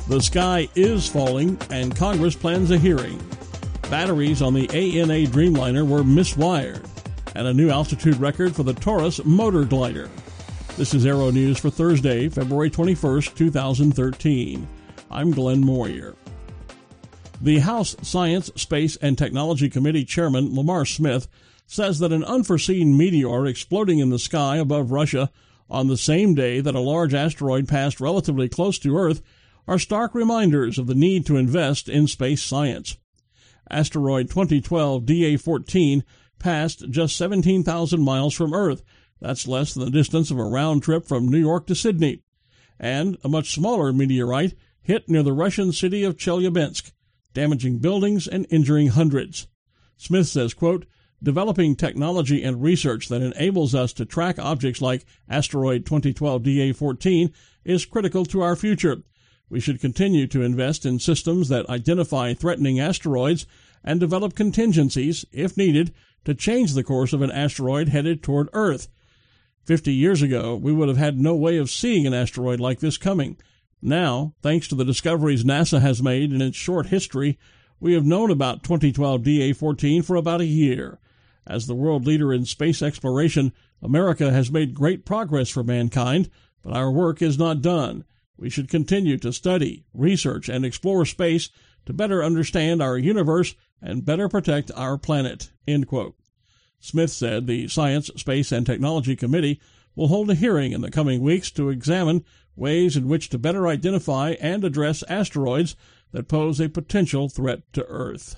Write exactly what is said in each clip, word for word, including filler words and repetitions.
The sky is falling, and Congress plans a hearing. Batteries on the A N A Dreamliner were miswired, and a new altitude record for the Taurus motor glider. This is Aero News for Thursday, February twenty-first, two thousand thirteen. I'm Glenn Moyer. The House Science, Space, and Technology Committee Chairman Lamar Smith says that an unforeseen meteor exploding in the sky above Russia on the same day that a large asteroid passed relatively close to Earth are stark reminders of the need to invest in space science. Asteroid twenty twelve D A fourteen passed just seventeen thousand miles from Earth. That's less than the distance of a round trip from New York to Sydney. And a much smaller meteorite hit near the Russian city of Chelyabinsk, damaging buildings and injuring hundreds. Smith says, quote, developing technology and research that enables us to track objects like asteroid twenty twelve D A fourteen is critical to our future. We should continue to invest in systems that identify threatening asteroids and develop contingencies, if needed, to change the course of an asteroid headed toward Earth. Fifty years ago, we would have had no way of seeing an asteroid like this coming. Now, thanks to the discoveries NASA has made in its short history, we have known about twenty twelve D A fourteen for about a year. As the world leader in space exploration, America has made great progress for mankind, but our work is not done. We should continue to study, research, and explore space to better understand our universe and better protect our planet, end quote. Smith said the Science, Space, and Technology Committee will hold a hearing in the coming weeks to examine ways in which to better identify and address asteroids that pose a potential threat to Earth.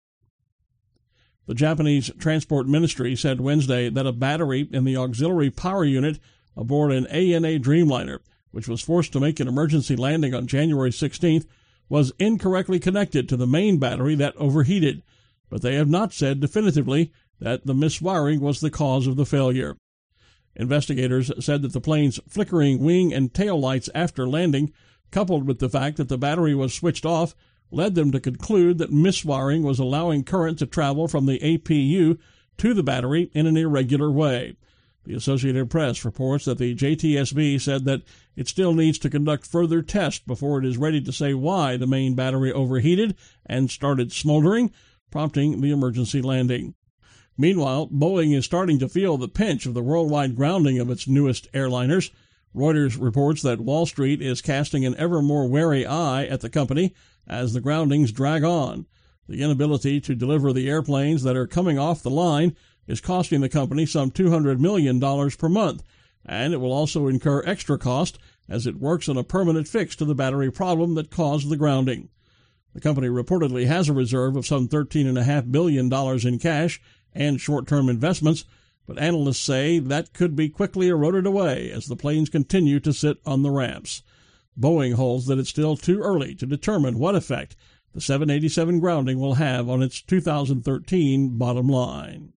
The Japanese Transport Ministry said Wednesday that a battery in the auxiliary power unit aboard an A N A Dreamliner, which was forced to make an emergency landing on January sixteenth, was incorrectly connected to the main battery that overheated, but they have not said definitively that the miswiring was the cause of the failure. Investigators said that the plane's flickering wing and tail lights after landing, coupled with the fact that the battery was switched off, led them to conclude that miswiring was allowing current to travel from the A P U to the battery in an irregular way. The Associated Press reports that the J T S B said that it still needs to conduct further tests before it is ready to say why the main battery overheated and started smoldering, prompting the emergency landing. Meanwhile, Boeing is starting to feel the pinch of the worldwide grounding of its newest airliners. Reuters reports that Wall Street is casting an ever more wary eye at the company as the groundings drag on. The inability to deliver the airplanes that are coming off the line is costing the company some two hundred million dollars per month, and it will also incur extra cost as it works on a permanent fix to the battery problem that caused the grounding. The company reportedly has a reserve of some thirteen point five billion dollars in cash and short-term investments, but analysts say that could be quickly eroded away as the planes continue to sit on the ramps. Boeing holds that it's still too early to determine what effect the seven eighty-seven grounding will have on its two thousand thirteen bottom line.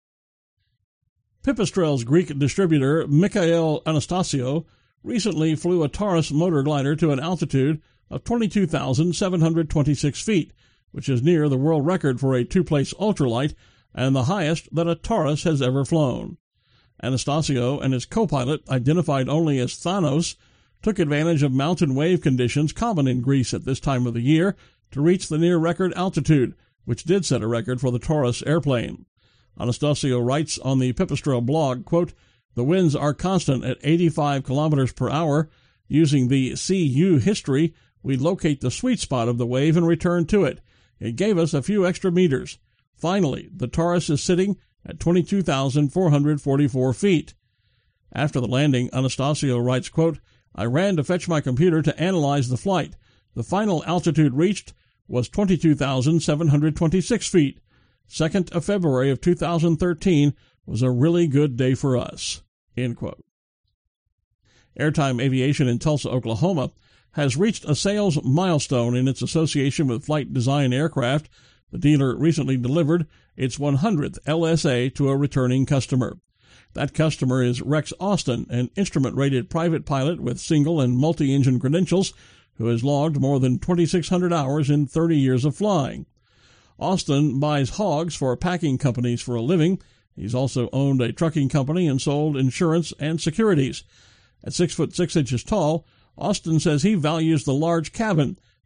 Pipistrel's Greek distributor Mikhail Anastasio recently flew a Taurus motor glider to an altitude of twenty-two thousand seven hundred twenty-six feet, which is near the world record for a two-place ultralight and the highest that a Taurus has ever flown. Anastasio and his co-pilot, identified only as Thanos, took advantage of mountain wave conditions common in Greece at this time of the year to reach the near-record altitude, which did set a record for the Taurus airplane. Anastasio writes on the Pipistrel blog, quote, the winds are constant at eighty-five kilometers per hour. Using the C U history, we locate the sweet spot of the wave and return to it. It gave us a few extra meters. Finally, the Taurus is sitting at twenty-two thousand four hundred forty-four feet. After the landing, Anastasio writes, quote, I ran to fetch my computer to analyze the flight. The final altitude reached was twenty-two thousand seven hundred twenty-six feet. second of February of two thousand thirteen was a really good day for us, end quote. Airtime Aviation in Tulsa, Oklahoma, has reached a sales milestone in its association with Flight Design Aircraft. The dealer recently delivered its one hundredth L S A to a returning customer. That customer is Rex Austin, an instrument-rated private pilot with single and multi-engine credentials who has logged more than twenty-six hundred hours in thirty years of flying. Austin buys hogs for packing companies for a living. He's also owned a trucking company and sold insurance and securities. At six foot six inches tall, Austin says he values the large cabin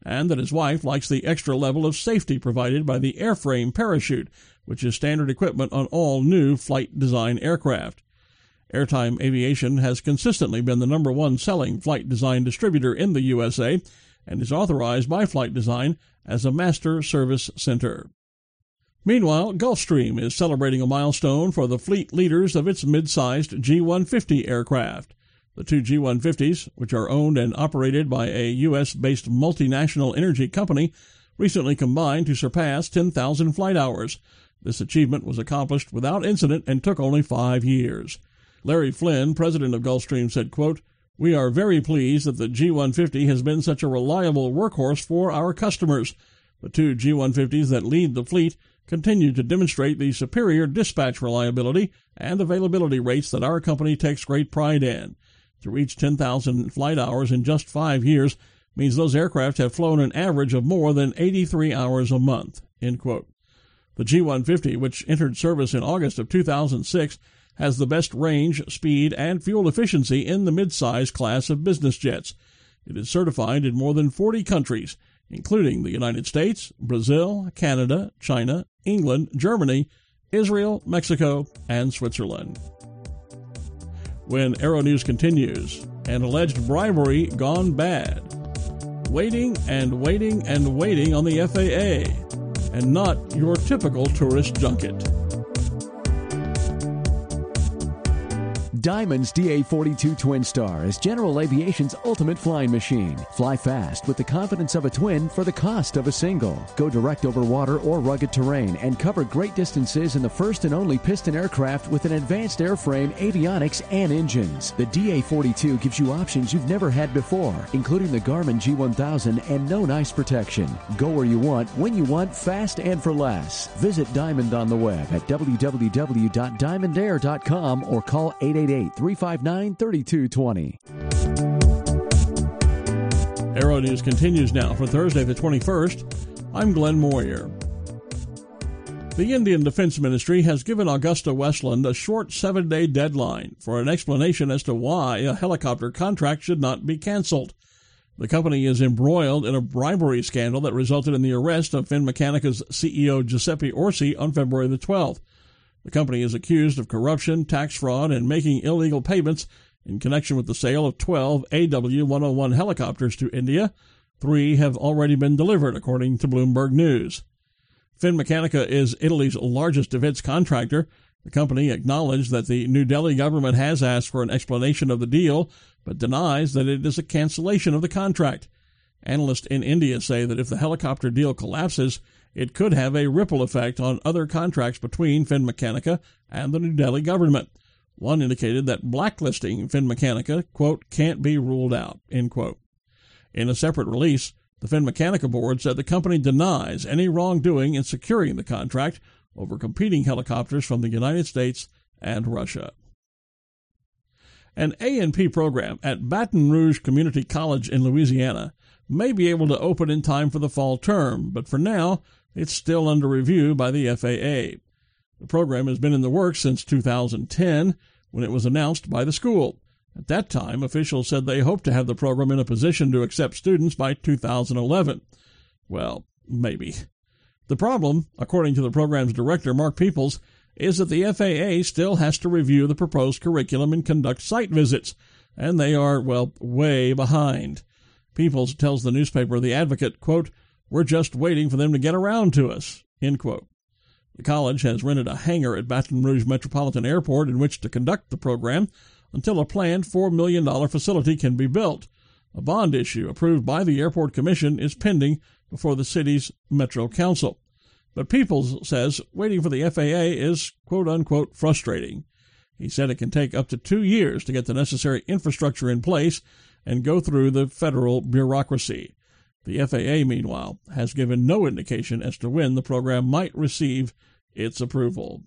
and that his wife likes the extra level of safety provided by the airframe parachute, which is standard equipment on all new flight design aircraft. Airtime Aviation has consistently been the number one selling flight design distributor in the U S A and is authorized by Flight Design as a master service center. Meanwhile, Gulfstream is celebrating a milestone for the fleet leaders of its mid-sized G one fifty aircraft. The two G one fifties, which are owned and operated by a U S-based multinational energy company, recently combined to surpass ten thousand flight hours. This achievement was accomplished without incident and took only five years. Larry Flynn, president of Gulfstream, said, quote, "We are very pleased that the G one fifty has been such a reliable workhorse for our customers. The two G one fifties that lead the fleet continue to demonstrate the superior dispatch reliability and availability rates that our company takes great pride in. To reach ten thousand flight hours in just five years means those aircraft have flown an average of more than eighty-three hours a month." End quote. The G one fifty, which entered service in August of two thousand six, has the best range, speed, and fuel efficiency in the mid-size class of business jets. It is certified in more than forty countries, including the United States, Brazil, Canada, China, England, Germany, Israel, Mexico, and Switzerland. When Aero News continues, an alleged bribery gone bad. Waiting and waiting and waiting on the F A A, and not your typical tourist junket. Diamond's D A forty-two Twin Star is General Aviation's ultimate flying machine. Fly fast with the confidence of a twin for the cost of a single. Go direct over water or rugged terrain and cover great distances in the first and only piston aircraft with an advanced airframe, avionics, and engines. The D A forty-two gives you options you've never had before, including the Garmin G one thousand and no ice protection. Go where you want, when you want, fast and for less. Visit Diamond on the web at w w w dot diamond air dot com or call eight eight eight, three five nine, three two two zero. Aero News continues now for Thursday the twenty-first. I'm Glenn Moyer. The Indian Defense Ministry has given Augusta Westland a short seven-day deadline for an explanation as to why a helicopter contract should not be canceled. The company is embroiled in a bribery scandal that resulted in the arrest of Finmechanica's C E O Giuseppe Orsi on February the twelfth. The company is accused of corruption, tax fraud, and making illegal payments in connection with the sale of twelve A W one oh one helicopters to India. Three have already been delivered, according to Bloomberg News. Finmechanica is Italy's largest defense contractor. The company acknowledged that the New Delhi government has asked for an explanation of the deal, but denies that it is a cancellation of the contract. Analysts in India say that if the helicopter deal collapses, it could have a ripple effect on other contracts between Finmechanica and the New Delhi government. One indicated that blacklisting Finmechanica, quote, can't be ruled out, end quote. In a separate release, the Finmechanica board said the company denies any wrongdoing in securing the contract over competing helicopters from the United States and Russia. An A and P program at Baton Rouge Community College in Louisiana may be able to open in time for the fall term, but for now, it's still under review by the F A A. The program has been in the works since two thousand ten, when it was announced by the school. At that time, officials said they hoped to have the program in a position to accept students by two thousand eleven. Well, maybe. The problem, according to the program's director, Mark Peoples, is that the F A A still has to review the proposed curriculum and conduct site visits, and they are, well, way behind. Peoples tells the newspaper The Advocate, quote, "We're just waiting for them to get around to us," end quote. The college has rented a hangar at Baton Rouge Metropolitan Airport in which to conduct the program until a planned four million dollars facility can be built. A bond issue approved by the Airport Commission is pending before the city's Metro Council. But Peoples says waiting for the F A A is, quote-unquote, frustrating. He said it can take up to two years to get the necessary infrastructure in place and go through the federal bureaucracy. The F A A, meanwhile, has given no indication as to when the program might receive its approval.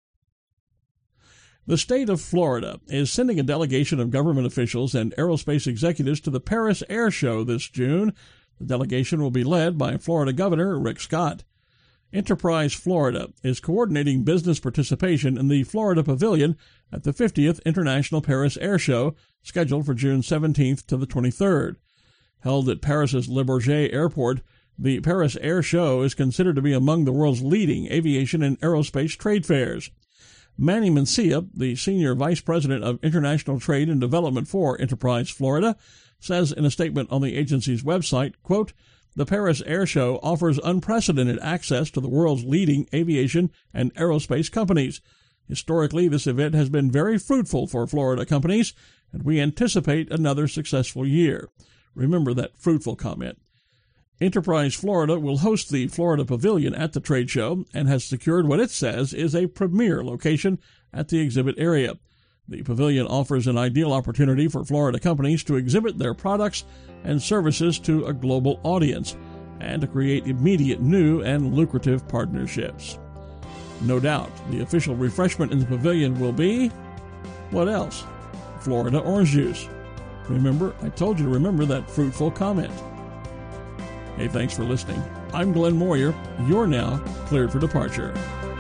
The state of Florida is sending a delegation of government officials and aerospace executives to the Paris Air Show this June. The delegation will be led by Florida Governor Rick Scott. Enterprise Florida is coordinating business participation in the Florida Pavilion at the fiftieth International Paris Air Show, scheduled for June seventeenth to the twenty-third. Held at Paris's Le Bourget Airport, the Paris Air Show is considered to be among the world's leading aviation and aerospace trade fairs. Manny Mencia, the Senior Vice President of International Trade and Development for Enterprise Florida, says in a statement on the agency's website, quote, "The Paris Air Show offers unprecedented access to the world's leading aviation and aerospace companies. Historically, this event has been very fruitful for Florida companies, and we anticipate another successful year." Remember that fruitful comment. Enterprise Florida will host the Florida Pavilion at the trade show and has secured what it says is a premier location at the exhibit area. The pavilion offers an ideal opportunity for Florida companies to exhibit their products and services to a global audience and to create immediate new and lucrative partnerships. No doubt, the official refreshment in the pavilion will be, what else? Florida orange juice. Remember, I told you to remember that fruitful comment. Hey, thanks for listening. I'm Glenn Moyer. You're now cleared for departure.